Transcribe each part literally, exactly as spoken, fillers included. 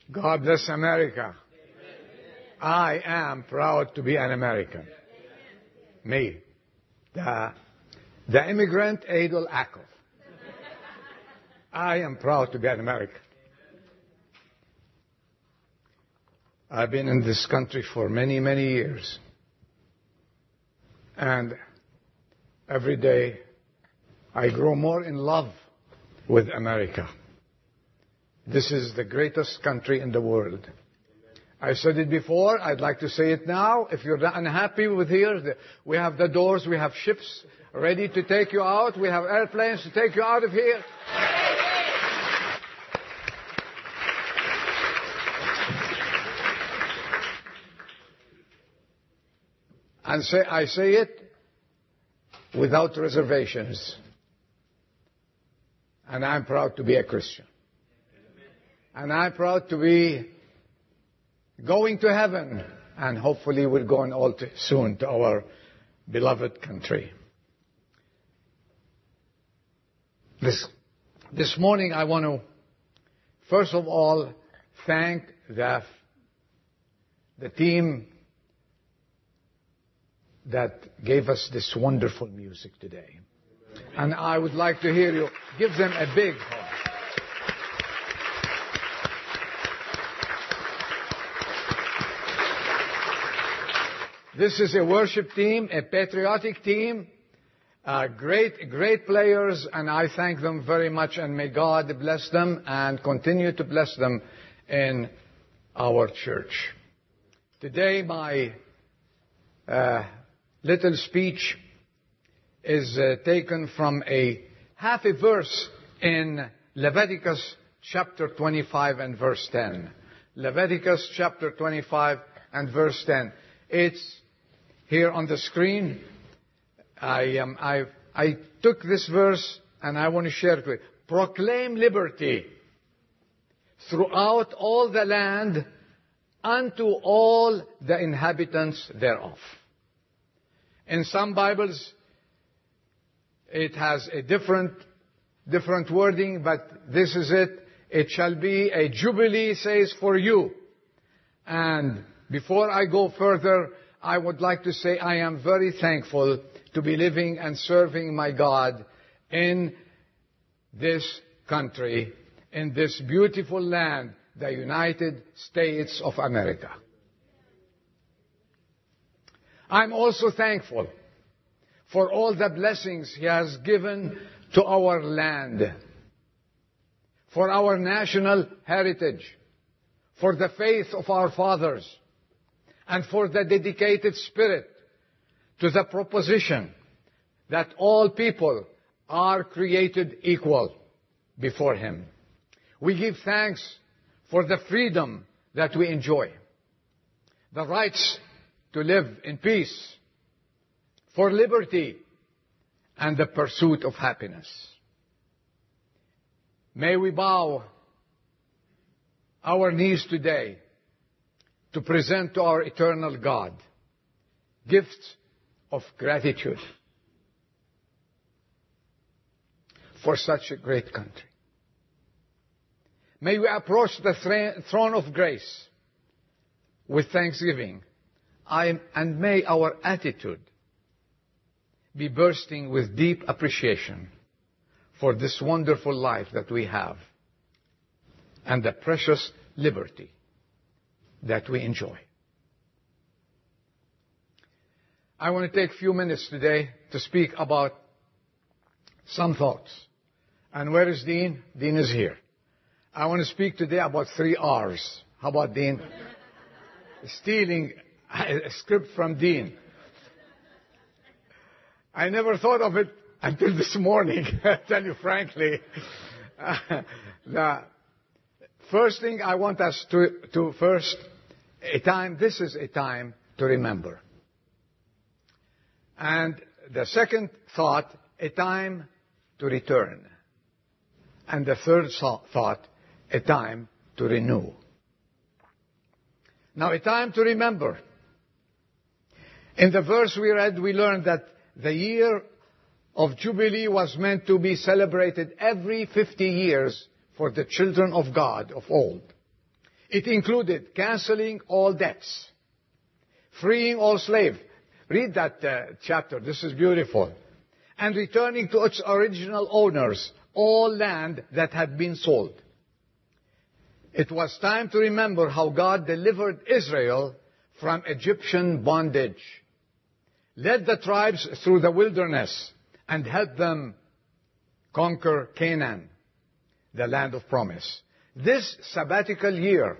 God bless America. I am proud to be an American. Me, the, the immigrant Adol Akov. I am proud to be an American. I've been in this country for many, many years. And every day I grow more in love with America. This is the greatest country in the world. I said it before, I'd like to say it now. If you're unhappy with here, we have the doors, we have ships ready to take you out, we have airplanes to take you out of here. And say, I say it without reservations. And I'm proud to be a Christian. And I'm proud to be going to heaven. And hopefully we're going all too soon to our beloved country. This, this morning I want to, first of all, thank the, the team that gave us this wonderful music today. And I would like to hear you give them a big hand. This is a worship team, a patriotic team, uh, great, great players, and I thank them very much, and may God bless them and continue to bless them in our church. Today, my uh, little speech is uh, taken from a half a verse in Leviticus chapter twenty-five and verse ten. Leviticus chapter twenty-five and verse ten. It's here on the screen. I, um, I, I took this verse and I want to share it with you. Proclaim liberty throughout all the land unto all the inhabitants thereof. In some Bibles, it has a different, different wording, but this is it. It shall be a jubilee, says, for you. And before I go further, I would like to say I am very thankful to be living and serving my God in this country, in this beautiful land, the United States of America. I'm also thankful for all the blessings He has given to our land, for our national heritage, for the faith of our fathers, and for the dedicated spirit to the proposition that all people are created equal before Him. We give thanks for the freedom that we enjoy, the rights to live in peace, for liberty, and the pursuit of happiness. May we bow our knees today to present to our eternal God gifts of gratitude for such a great country. May we approach the throne of grace with thanksgiving, and may our attitude be bursting with deep appreciation for this wonderful life that we have and the precious liberty that we enjoy. I want to take a few minutes today to speak about some thoughts. And where is Dean? Dean is here. I want to speak today about three R's. How about Dean? Stealing a script from Dean. I never thought of it until this morning, I tell you frankly. Uh, the first thing I want us to, to first, a time, this is a time to remember. And the second thought, a time to return. And the third thought, a time to renew. Now, a time to remember. In the verse we read, we learned that the year of Jubilee was meant to be celebrated every fifty years for the children of God of old. It included canceling all debts, freeing all slaves. Read that uh, chapter. This is beautiful. And returning to its original owners all land that had been sold. It was time to remember how God delivered Israel from Egyptian bondage, led the tribes through the wilderness, and helped them conquer Canaan, the land of promise. This sabbatical year,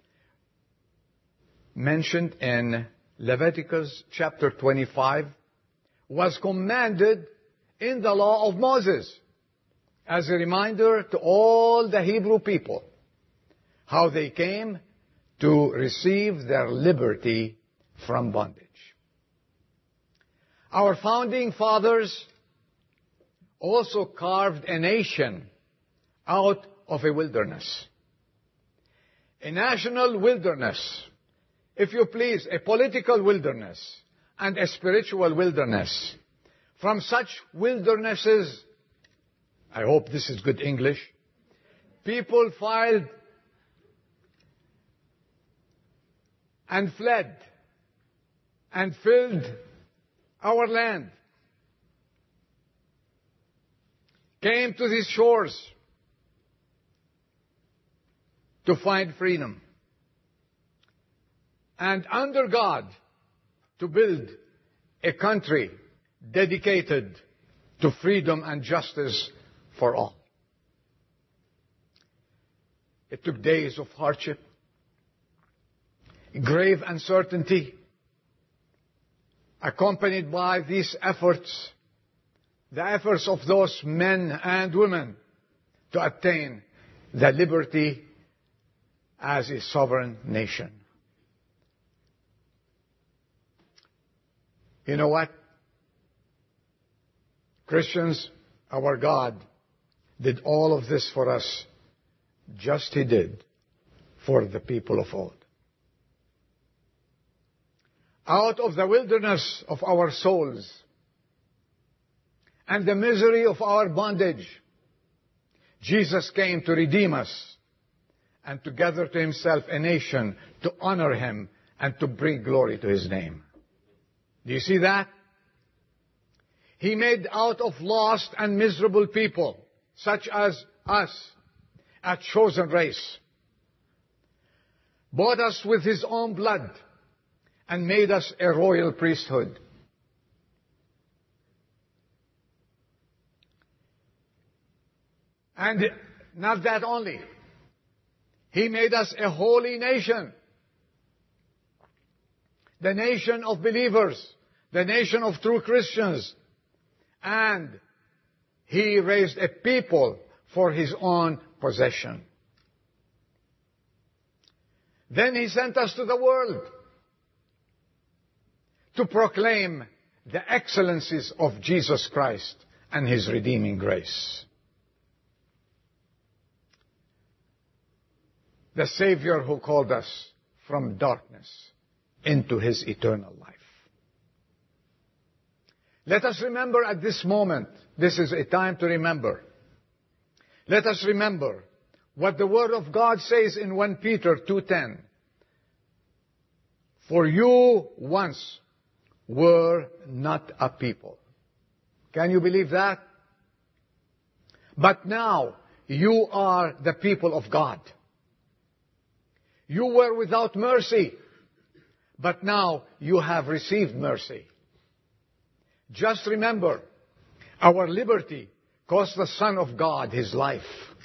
mentioned in Leviticus chapter twenty-five, was commanded in the law of Moses as a reminder to all the Hebrew people how they came to receive their liberty from bondage. Our founding fathers also carved a nation out of a wilderness. A national wilderness, if you please, a political wilderness and a spiritual wilderness. From such wildernesses, I hope this is good English, people filed and fled and filled our land, came to these shores to find freedom, and under God to build a country dedicated to freedom and justice for all. It took days of hardship, grave uncertainty, accompanied by these efforts, the efforts of those men and women to attain the liberty as a sovereign nation. You know what? Christians, our God did all of this for us, just He did for the people of old. Out of the wilderness of our souls and the misery of our bondage, Jesus came to redeem us and to gather to Himself a nation to honor Him and to bring glory to His name. Do you see that? He made out of lost and miserable people, such as us, a chosen race, bought us with His own blood, and made us a royal priesthood. And not that only. He made us a holy nation. The nation of believers. The nation of true Christians. And He raised a people for His own possession. Then He sent us to the world to proclaim the excellencies of Jesus Christ and His redeeming grace. The Savior who called us from darkness into His eternal life. Let us remember at this moment, this is a time to remember. Let us remember what the Word of God says in First Peter two ten. For you once were not a people. Can you believe that? But now you are the people of God. You were without mercy, but now you have received mercy. Just remember, our liberty cost the Son of God His life.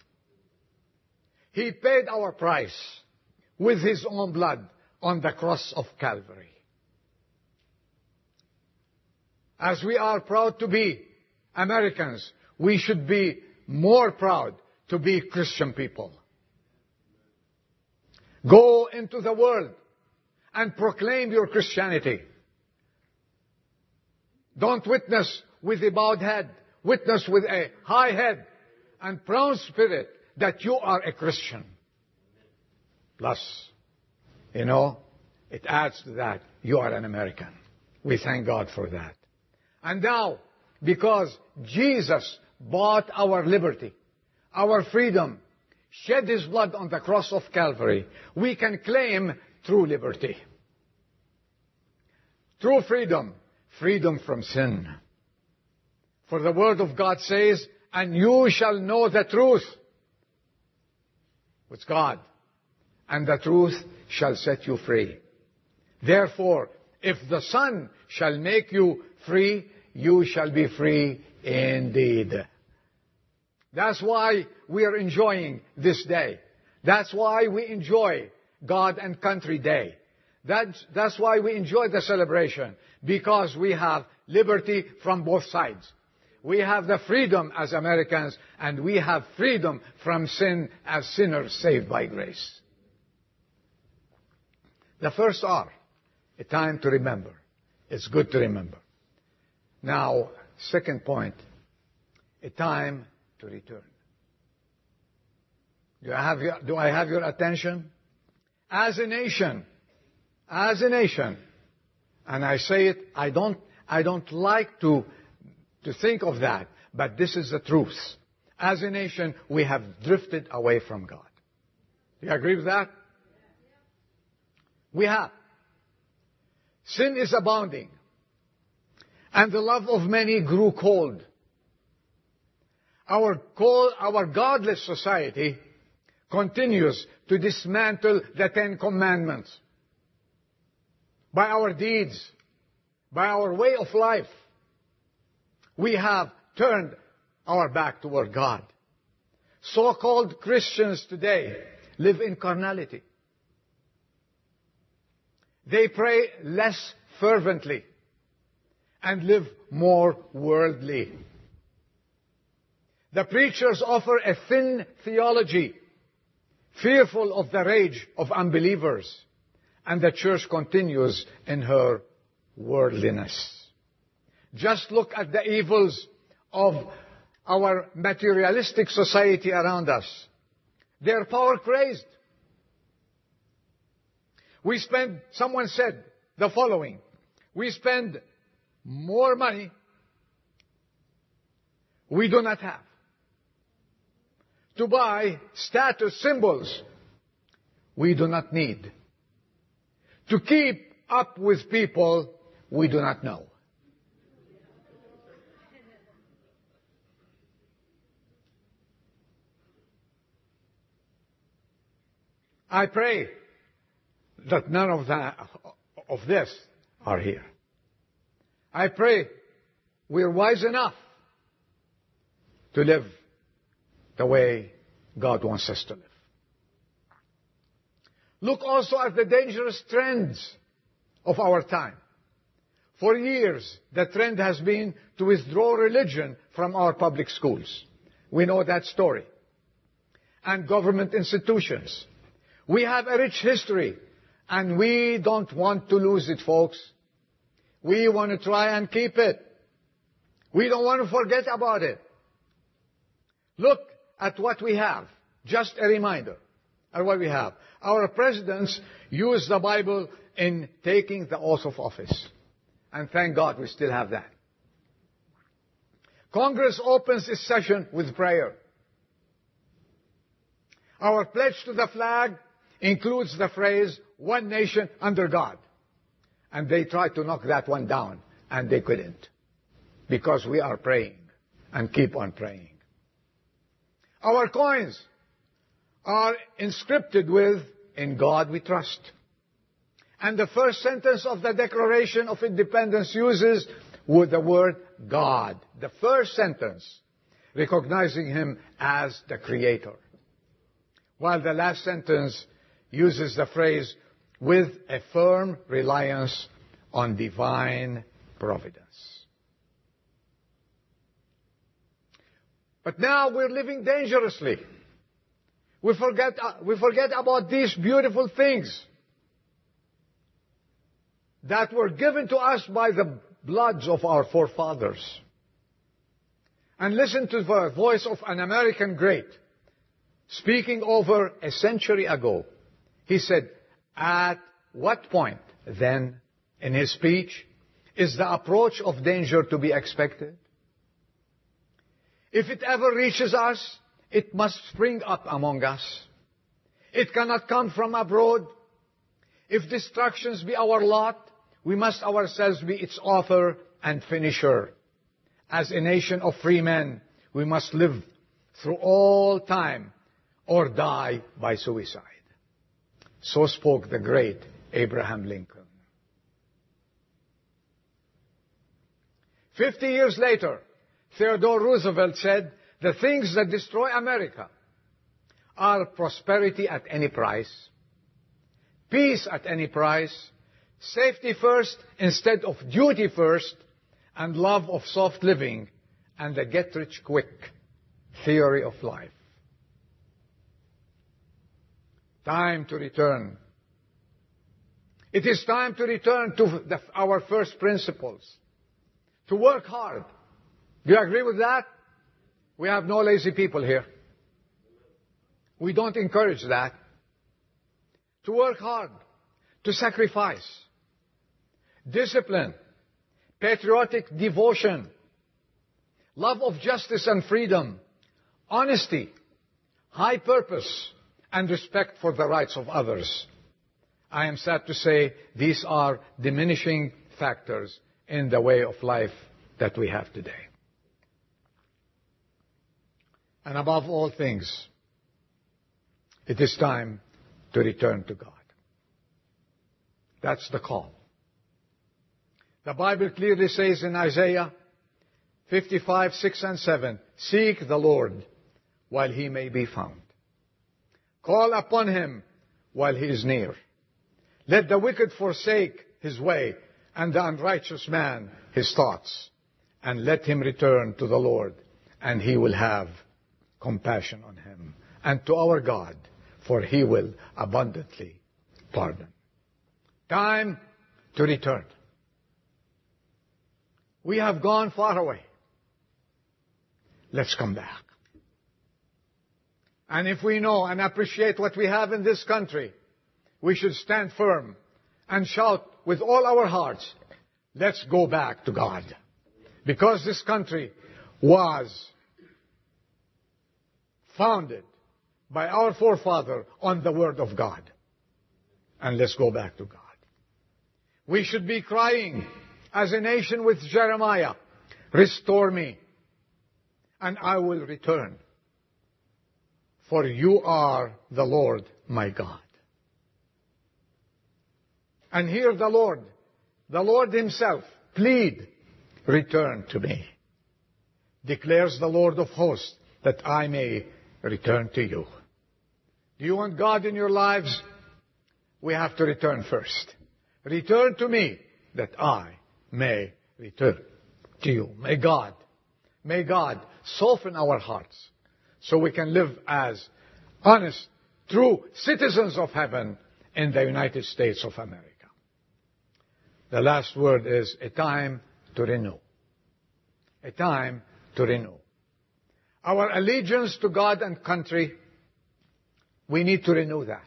He paid our price with His own blood on the cross of Calvary. As we are proud to be Americans, we should be more proud to be Christian people. Go into the world and proclaim your Christianity. Don't witness with a bowed head. Witness with a high head and proud spirit that you are a Christian. Plus, you know, it adds to that, you are an American. We thank God for that. And now, because Jesus bought our liberty, our freedom, shed His blood on the cross of Calvary, we can claim true liberty. True freedom. Freedom from sin. For the Word of God says, and you shall know the truth. It's God. And the truth shall set you free. Therefore, if the Son shall make you free, you shall be free indeed. That's why we are enjoying this day. That's why we enjoy God and Country Day. That's, that's why we enjoy the celebration. Because we have liberty from both sides. We have the freedom as Americans, and we have freedom from sin as sinners saved by grace. The first R, a time to remember. It's good to remember. Now, second point, a time to return. Do I have your, do I have your attention? As a nation, as a nation, and I say it, I don't, I don't like to, to think of that, but this is the truth. As a nation, we have drifted away from God. Do you agree with that? We have. Sin is abounding, and the love of many grew cold. Our cold, our godless society continues to dismantle the Ten Commandments by our deeds, by our way of life. We have turned our back toward God. So-called Christians today live in carnality. They pray less fervently and live more worldly. The preachers offer a thin theology, fearful of the rage of unbelievers, and the church continues in her worldliness. Just look at the evils of our materialistic society around us. They are power-crazed. We spend, someone said the following, we spend more money we do not have to buy status symbols we do not need, to keep up with people we do not know. I pray that none of that, of this are here. I pray we're wise enough to live the way God wants us to live. Look also at the dangerous trends of our time. For years, the trend has been to withdraw religion from our public schools. We know that story. And government institutions. We have a rich history, and we don't want to lose it, folks. We want to try and keep it. We don't want to forget about it. Look at what we have. Just a reminder of what we have. Our presidents use the Bible in taking the oath of office. And thank God we still have that. Congress opens its session with prayer. Our pledge to the flag includes the phrase, one nation under God. And they tried to knock that one down, and they couldn't. Because we are praying, and keep on praying. Our coins are inscripted with, in God we trust. And the first sentence of the Declaration of Independence uses with the word God. The first sentence, recognizing Him as the Creator. While the last sentence uses the phrase, with a firm reliance on divine providence. But now we're living dangerously. We forget, uh, we forget about these beautiful things that were given to us by the bloods of our forefathers. And listen to the voice of an American great speaking over a century ago. He said, at what point, then, in his speech, is the approach of danger to be expected? If it ever reaches us, it must spring up among us. It cannot come from abroad. If destructions be our lot, we must ourselves be its author and finisher. As a nation of free men, we must live through all time or die by suicide. So spoke the great Abraham Lincoln. Fifty years later, Theodore Roosevelt said, the things that destroy America are prosperity at any price, peace at any price, safety first instead of duty first, and love of soft living, and the get-rich-quick theory of life. Time to return. It is time to return to the, our first principles. To work hard. Do you agree with that? We have no lazy people here. We don't encourage that. To work hard. To sacrifice. Discipline. Patriotic devotion. Love of justice and freedom. Honesty. High purpose. And respect for the rights of others. I am sad to say these are diminishing factors in the way of life that we have today. And above all things, it is time to return to God. That's the call. The Bible clearly says in Isaiah fifty-five, six and seven, seek the Lord while he may be found. Call upon him while he is near. Let the wicked forsake his way, and the unrighteous man his thoughts. And let him return to the Lord, and he will have compassion on him. And to our God, for he will abundantly pardon. Time to return. We have gone far away. Let's come back. And if we know and appreciate what we have in this country, we should stand firm and shout with all our hearts, let's go back to God. Because this country was founded by our forefather on the Word of God. And let's go back to God. We should be crying as a nation with Jeremiah, restore me, and I will return. For you are the Lord my God. And hear the Lord, the Lord himself, plead, return to me. Declares the Lord of hosts, that I may return to you. Do you want God in your lives? We have to return first. Return to me, that I may return to you. May God, may God soften our hearts, so we can live as honest, true citizens of heaven in the United States of America. The last word is a time to renew. A time to renew. Our allegiance to God and country, we need to renew that.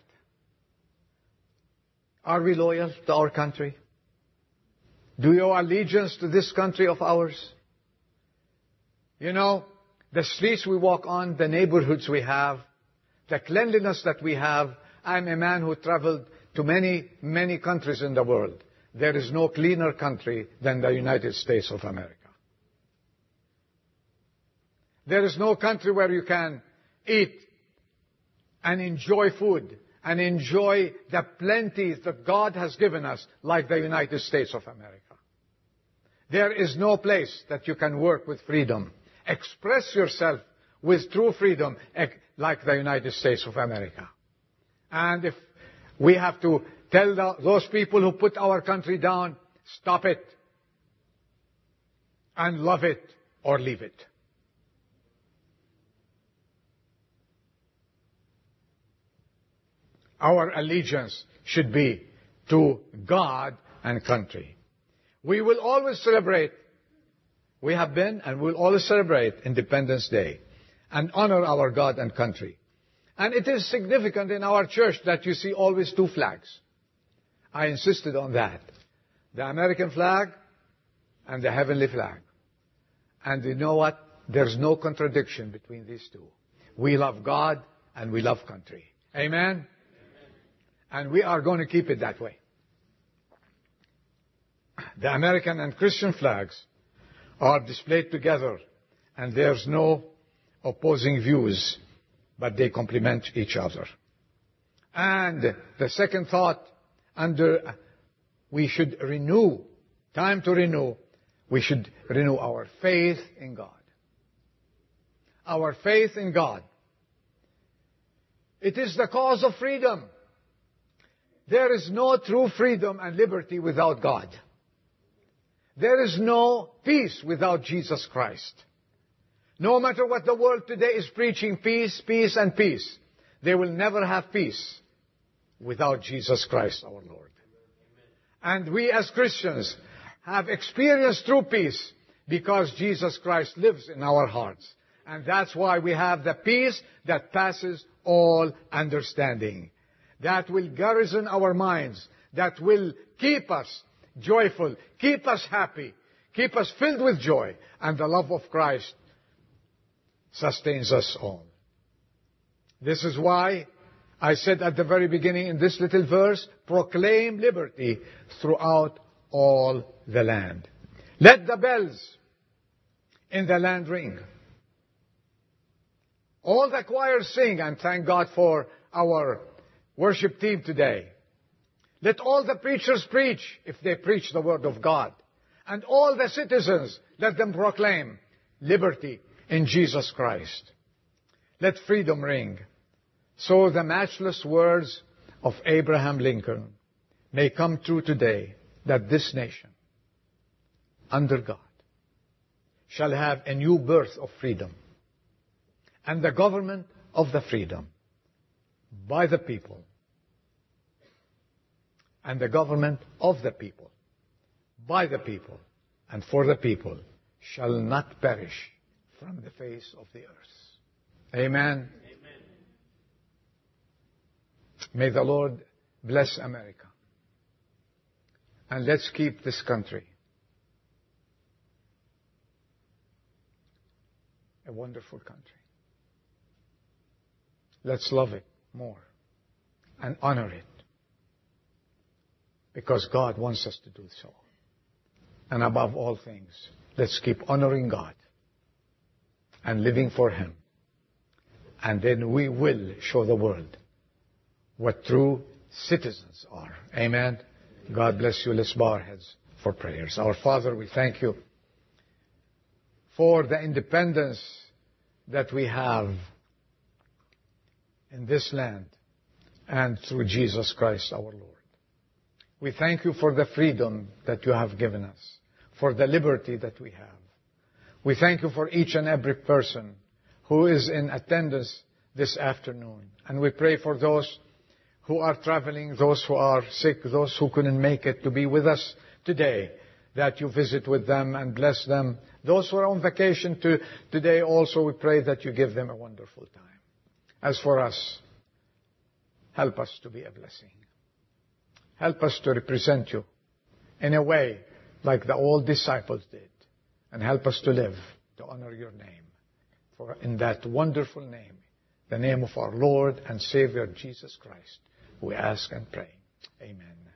Are we loyal to our country? Do you owe allegiance to this country of ours? You know, the streets we walk on, the neighborhoods we have, the cleanliness that we have. I'm a man who traveled to many, many countries in the world. There is no cleaner country than the United States of America. There is no country where you can eat and enjoy food and enjoy the plenty that God has given us like the United States of America. There is no place that you can work with freedom, express yourself with true freedom like the United States of America. And if we have to tell the, those people who put our country down, stop it and love it or leave it. Our allegiance should be to God and country. We will always celebrate, we have been and will always celebrate Independence Day and honor our God and country. And it is significant in our church that you see always two flags. I insisted on that. The American flag and the heavenly flag. And you know what? There's no contradiction between these two. We love God and we love country. Amen? Amen. And we are going to keep it that way. The American and Christian flags are displayed together, and there's no opposing views, but they complement each other. And the second thought, under we should renew, time to renew, we should renew our faith in God. Our faith in God. It is the cause of freedom. There is no true freedom and liberty without God. There is no peace without Jesus Christ. No matter what the world today is preaching, peace, peace, and peace, they will never have peace without Jesus Christ our Lord. And we as Christians have experienced true peace because Jesus Christ lives in our hearts. And that's why we have the peace that passes all understanding. That will garrison our minds. That will keep us joyful, keep us happy, keep us filled with joy. And the love of Christ sustains us all. This is why I said at the very beginning in this little verse, proclaim liberty throughout all the land. Let the bells in the land ring. All the choirs sing, and thank God for our worship team today. Let all the preachers preach if they preach the word of God. And all the citizens, let them proclaim liberty in Jesus Christ. Let freedom ring. So the matchless words of Abraham Lincoln may come true today, that this nation, under God, shall have a new birth of freedom, and the government of the freedom, by the people, and the government of the people, by the people, and for the people, shall not perish from the face of the earth. Amen. Amen. May the Lord bless America. And let's keep this country a wonderful country. Let's love it more and honor it, because God wants us to do so. And above all things, let's keep honoring God and living for Him. And then we will show the world what true citizens are. Amen. God bless you. Let's bow our heads for prayers. Our Father, we thank you for the independence that we have in this land and through Jesus Christ our Lord. We thank you for the freedom that you have given us, for the liberty that we have. We thank you for each and every person who is in attendance this afternoon. And we pray for those who are traveling, those who are sick, those who couldn't make it to be with us today, that you visit with them and bless them. Those who are on vacation to, today also, we pray that you give them a wonderful time. As for us, help us to be a blessing. Help us to represent you in a way like the old disciples did. And help us to live to honor your name. For in that wonderful name, the name of our Lord and Savior Jesus Christ, we ask and pray. Amen.